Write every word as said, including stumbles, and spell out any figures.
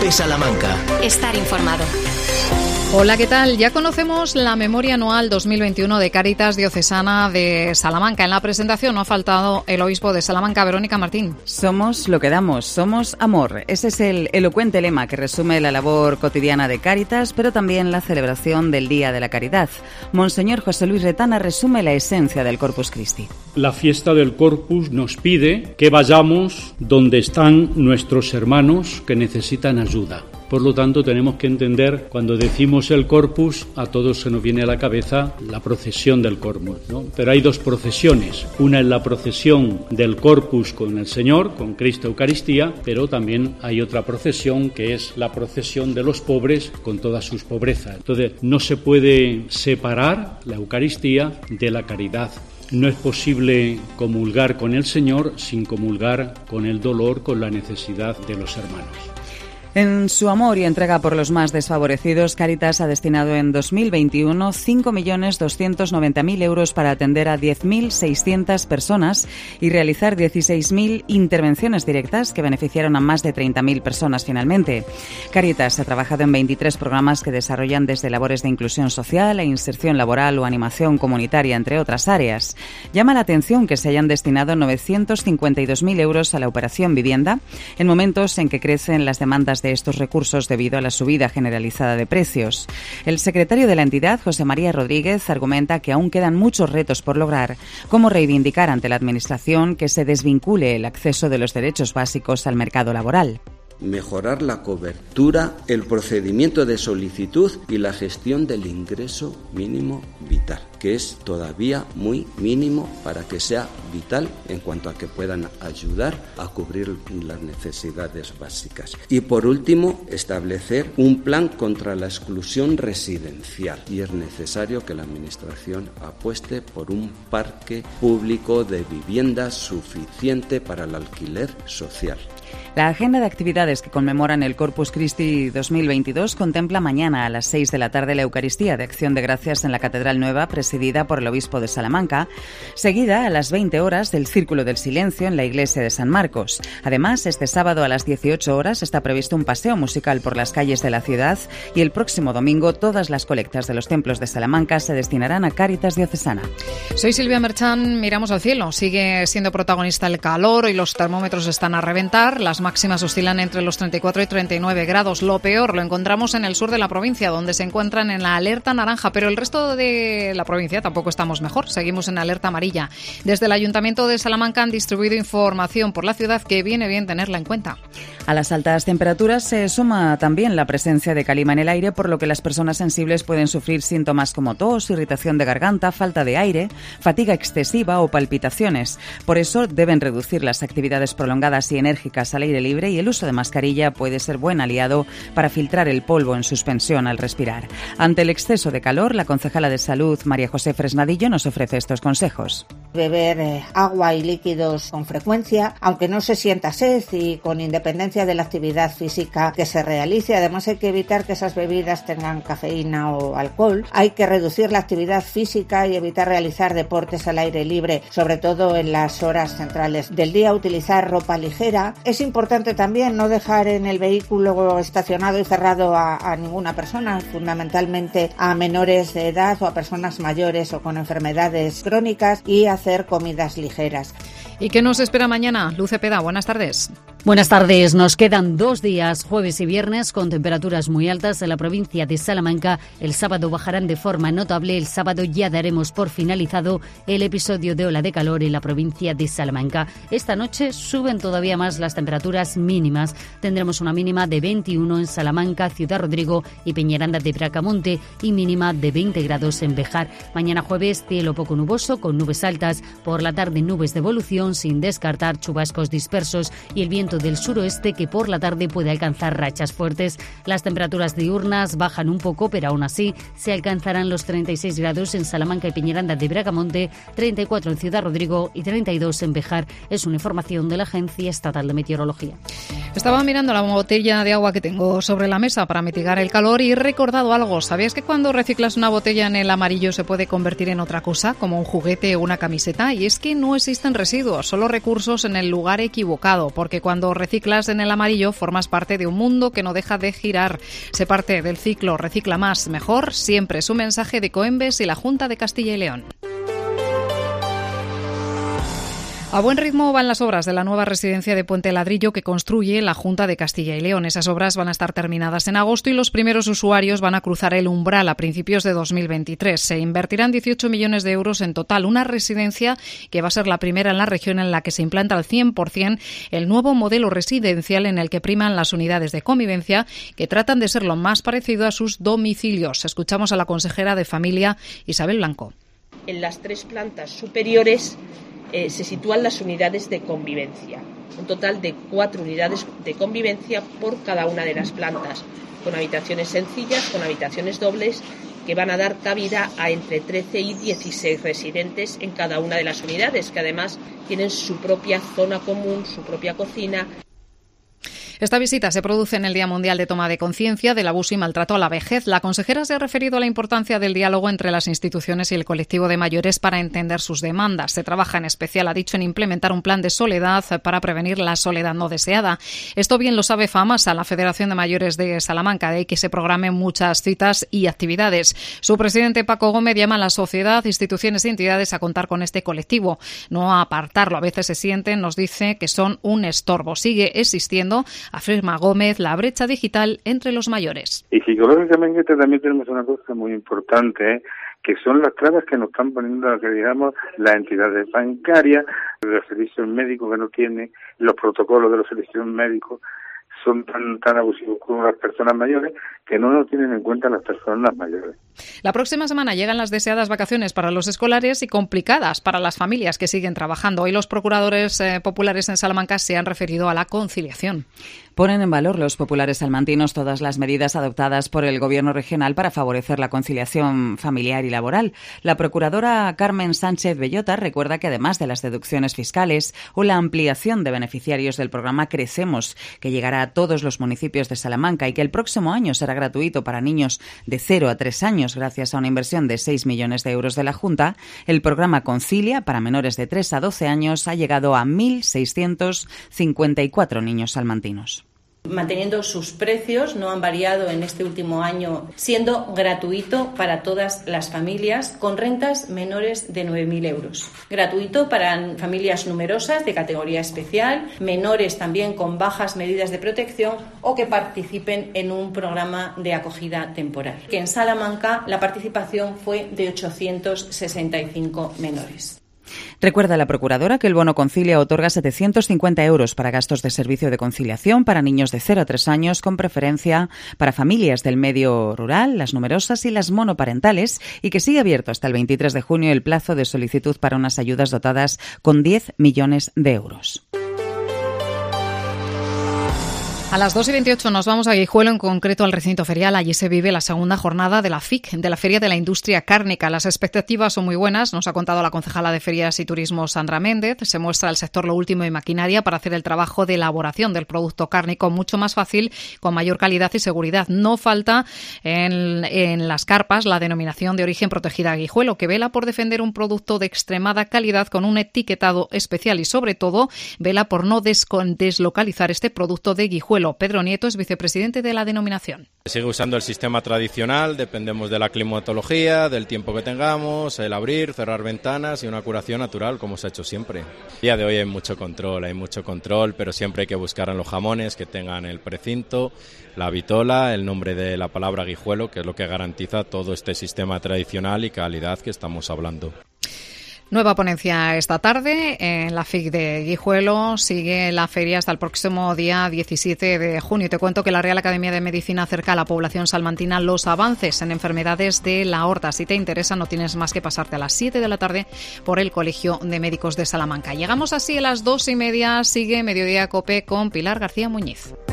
de Salamanca. Estar informado. Hola, ¿qué tal? Ya conocemos la memoria anual dos mil veintiuno de Cáritas Diocesana de Salamanca. En la presentación no ha faltado el obispo de Salamanca, Verónica Martín. Somos lo que damos, somos amor. Ese es el elocuente lema que resume la labor cotidiana de Cáritas, pero también la celebración del Día de la Caridad. Monseñor José Luis Retana resume la esencia del Corpus Christi. La fiesta del Corpus nos pide que vayamos donde están nuestros hermanos que necesitan ayuda. Por lo tanto, tenemos que entender, cuando decimos el Corpus, a todos se nos viene a la cabeza la procesión del Corpus, ¿no? Pero hay dos procesiones. Una es la procesión del Corpus con el Señor, con Cristo Eucaristía, pero también hay otra procesión que es la procesión de los pobres con todas sus pobrezas. Entonces, no se puede separar la Eucaristía de la caridad. No es posible comulgar con el Señor sin comulgar con el dolor, con la necesidad de los hermanos. En su amor y entrega por los más desfavorecidos, Cáritas ha destinado en dos mil veintiuno cinco millones doscientos noventa mil euros para atender a diez mil seiscientas personas y realizar dieciséis mil intervenciones directas que beneficiaron a más de treinta mil personas finalmente. Cáritas ha trabajado en veintitrés programas que desarrollan desde labores de inclusión social e inserción laboral o animación comunitaria, entre otras áreas. Llama la atención que se hayan destinado novecientos cincuenta y dos mil euros a la operación vivienda en momentos en que crecen las demandas de estos recursos debido a la subida generalizada de precios. El secretario de la entidad, José María Rodríguez, argumenta que aún quedan muchos retos por lograr, como reivindicar ante la Administración que se desvincule el acceso de los derechos básicos al mercado laboral. Mejorar la cobertura, el procedimiento de solicitud y la gestión del ingreso mínimo vital, que es todavía muy mínimo para que sea vital en cuanto a que puedan ayudar a cubrir las necesidades básicas. Y por último, establecer un plan contra la exclusión residencial. Y es necesario que la Administración apueste por un parque público de viviendas suficiente para el alquiler social. La agenda de actividades que conmemoran el Corpus Christi dos mil veintidós contempla mañana a las seis de la tarde la Eucaristía de Acción de Gracias en la Catedral Nueva, presidida por el obispo de Salamanca, seguida a las veinte horas del Círculo del Silencio en la iglesia de San Marcos. Además, este sábado a las dieciocho horas está previsto un paseo musical por las calles de la ciudad y el próximo domingo todas las colectas de los templos de Salamanca se destinarán a Cáritas Diocesana. Soy Silvia Merchán, miramos al cielo. Sigue siendo protagonista el calor y los termómetros están a reventar. Las máximas oscilan entre los treinta y cuatro y treinta y nueve grados. Lo peor lo encontramos en el sur de la provincia, donde se encuentran en la alerta naranja, pero el resto de la provincia tampoco estamos mejor. Seguimos en alerta amarilla. Desde el Ayuntamiento de Salamanca han distribuido información por la ciudad que viene bien tenerla en cuenta. A las altas temperaturas se suma también la presencia de calima en el aire, por lo que las personas sensibles pueden sufrir síntomas como tos, irritación de garganta, falta de aire, fatiga excesiva o palpitaciones. Por eso deben reducir las actividades prolongadas y enérgicas al aire libre y el uso de mascarilla puede ser buen aliado para filtrar el polvo en suspensión al respirar. Ante el exceso de calor, la concejala de Salud, María José Fresnadillo, nos ofrece estos consejos. Beber eh, agua y líquidos con frecuencia, aunque no se sienta sed y con independencia de la actividad física que se realice. Además, hay que evitar que esas bebidas tengan cafeína o alcohol. Hay que reducir la actividad física y evitar realizar deportes al aire libre, sobre todo en las horas centrales del día. Utilizar ropa ligera. Es importante también no dejar en el vehículo estacionado y cerrado a, a ninguna persona, fundamentalmente a menores de edad o a personas mayores o con enfermedades crónicas, y hacer comidas ligeras. ¿Y qué nos espera mañana? Luz Cepeda, buenas tardes. Buenas tardes. Nos quedan dos días, jueves y viernes, con temperaturas muy altas en la provincia de Salamanca. El sábado bajarán de forma notable. El sábado ya daremos por finalizado el episodio de ola de calor en la provincia de Salamanca. Esta noche suben todavía más las temperaturas mínimas. Tendremos una mínima de veintiuno en Salamanca, Ciudad Rodrigo y Peñaranda de Bracamonte y mínima de veinte grados en Béjar. Mañana jueves, cielo poco nuboso con nubes altas. Por la tarde, nubes de evolución sin descartar chubascos dispersos y el viento del suroeste que por la tarde puede alcanzar rachas fuertes. Las temperaturas diurnas bajan un poco, pero aún así se alcanzarán los treinta y seis grados en Salamanca y Peñaranda de Bracamonte, treinta y cuatro en Ciudad Rodrigo y treinta y dos en Béjar. Es una información de la Agencia Estatal de Meteorología. Estaba mirando la botella de agua que tengo sobre la mesa para mitigar el calor y he recordado algo. ¿Sabías que cuando reciclas una botella en el amarillo se puede convertir en otra cosa, como un juguete o una camiseta? Y es que no existen residuos, solo recursos en el lugar equivocado, porque cuando reciclas en el amarillo formas parte de un mundo que no deja de girar. Se parte del ciclo Recicla Más, Mejor, siempre es un mensaje de Coembes y la Junta de Castilla y León. A buen ritmo van las obras de la nueva residencia de Puente Ladrillo que construye la Junta de Castilla y León. Esas obras van a estar terminadas en agosto y los primeros usuarios van a cruzar el umbral a principios de dos mil veintitrés. Se invertirán dieciocho millones de euros en total. Una residencia que va a ser la primera en la región en la que se implanta al cien por ciento el nuevo modelo residencial en el que priman las unidades de convivencia que tratan de ser lo más parecido a sus domicilios. Escuchamos a la consejera de Familia, Isabel Blanco. En las tres plantas superiores Eh, se sitúan las unidades de convivencia, un total de cuatro unidades de convivencia por cada una de las plantas, con habitaciones sencillas, con habitaciones dobles, que van a dar cabida a entre trece y dieciséis residentes en cada una de las unidades, que además tienen su propia zona común, su propia cocina. Esta visita se produce en el Día Mundial de Toma de Conciencia del Abuso y Maltrato a la Vejez. La consejera se ha referido a la importancia del diálogo entre las instituciones y el colectivo de mayores para entender sus demandas. Se trabaja en especial, ha dicho, en implementar un plan de soledad para prevenir la soledad no deseada. Esto bien lo sabe FAMASA, la Federación de Mayores de Salamanca, de ahí que se programen muchas citas y actividades. Su presidente, Paco Gómez, llama a la sociedad, instituciones y entidades a contar con este colectivo, no a apartarlo. A veces se sienten, nos dice, que son un estorbo. Sigue existiendo, afirma Gómez, la brecha digital entre los mayores. Y psicológicamente también tenemos una cosa muy importante, ¿eh? que son las trabas que nos están poniendo, que digamos, las entidades bancarias, los servicios médicos que no tienen, los protocolos de los servicios médicos son tan tan abusivos con las personas mayores que no nos tienen en cuenta las personas mayores. La próxima semana llegan las deseadas vacaciones para los escolares y complicadas para las familias que siguen trabajando. Hoy los procuradores eh, populares en Salamanca se han referido a la conciliación. Ponen en valor los populares salmantinos todas las medidas adoptadas por el Gobierno regional para favorecer la conciliación familiar y laboral. La procuradora Carmen Sánchez Bellota recuerda que además de las deducciones fiscales o la ampliación de beneficiarios del programa Crecemos, que llegará a todos los municipios de Salamanca y que el próximo año será gratuito para niños de cero a tres años gracias a una inversión de seis millones de euros de la Junta, el programa Concilia para menores de tres a doce años ha llegado a mil seiscientos cincuenta y cuatro niños salmantinos. Manteniendo sus precios, no han variado en este último año, siendo gratuito para todas las familias con rentas menores de nueve mil euros. Gratuito para familias numerosas de categoría especial, menores también con bajas medidas de protección o que participen en un programa de acogida temporal. Que en Salamanca la participación fue de ochocientos sesenta y cinco menores. Recuerda la procuradora que el bono Concilia otorga setecientos cincuenta euros para gastos de servicio de conciliación para niños de cero a tres años, con preferencia para familias del medio rural, las numerosas y las monoparentales, y que sigue abierto hasta el veintitrés de junio el plazo de solicitud para unas ayudas dotadas con diez millones de euros. A las dos y veintiocho nos vamos a Guijuelo, en concreto al recinto ferial. Allí se vive la segunda jornada de la F I C, de la Feria de la Industria Cárnica. Las expectativas son muy buenas, nos ha contado la concejala de Ferias y Turismo, Sandra Méndez. Se muestra al sector lo último en maquinaria para hacer el trabajo de elaboración del producto cárnico mucho más fácil, con mayor calidad y seguridad. No falta en, en las carpas la denominación de origen protegida Guijuelo, que vela por defender un producto de extremada calidad con un etiquetado especial y, sobre todo, vela por no deslocalizar este producto de Guijuelo. Pedro Nieto es vicepresidente de la denominación. Sigue usando el sistema tradicional, dependemos de la climatología, del tiempo que tengamos, el abrir, cerrar ventanas y una curación natural, como se ha hecho siempre. El día de hoy hay mucho control, hay mucho control, pero siempre hay que buscar en los jamones que tengan el precinto, la vitola, el nombre de la palabra Guijuelo, que es lo que garantiza todo este sistema tradicional y calidad que estamos hablando. Nueva ponencia esta tarde en la F I C de Guijuelo. Sigue la feria hasta el próximo día diecisiete de junio. Te cuento que la Real Academia de Medicina acerca a la población salmantina los avances en enfermedades de la aorta. Si te interesa, no tienes más que pasarte a las siete de la tarde por el Colegio de Médicos de Salamanca. Llegamos así a las dos y media. Sigue Mediodía COPE con Pilar García Muñiz.